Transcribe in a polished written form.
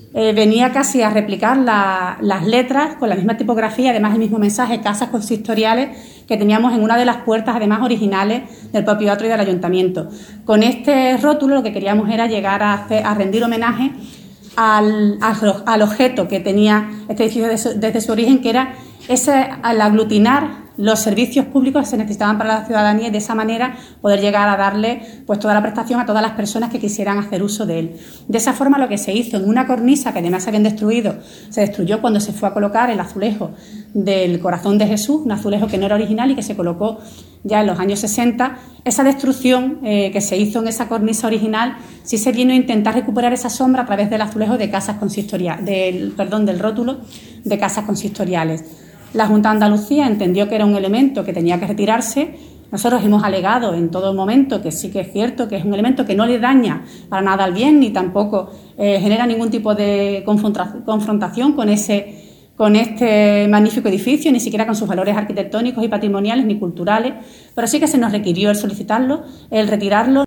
venía casi a replicar las letras con la misma tipografía, además el mismo mensaje, casas consistoriales, que teníamos en una de las puertas, además originales, del propio atrio y del ayuntamiento. Con este rótulo lo que queríamos era llegar a rendir homenaje al objeto que tenía este edificio desde su origen, que era al aglutinar los servicios públicos que se necesitaban para la ciudadanía y de esa manera poder llegar a darle pues toda la prestación a todas las personas que quisieran hacer uso de él. De esa forma lo que se hizo en una cornisa que además se habían destruido, se destruyó cuando se fue a colocar el azulejo del Corazón de Jesús, un azulejo que no era original y que se colocó ya en los años 60. Esa destrucción que se hizo en esa cornisa original sí se vino a intentar recuperar esa sombra a través del azulejo de casas consistoriales, del rótulo de casas consistoriales. La Junta de Andalucía entendió que era un elemento que tenía que retirarse. Nosotros hemos alegado en todo momento que sí que es cierto que es un elemento que no le daña para nada al bien ni tampoco genera ningún tipo de confrontación con este magnífico edificio, ni siquiera con sus valores arquitectónicos y patrimoniales ni culturales, pero sí que se nos requirió el solicitarlo, el retirarlo.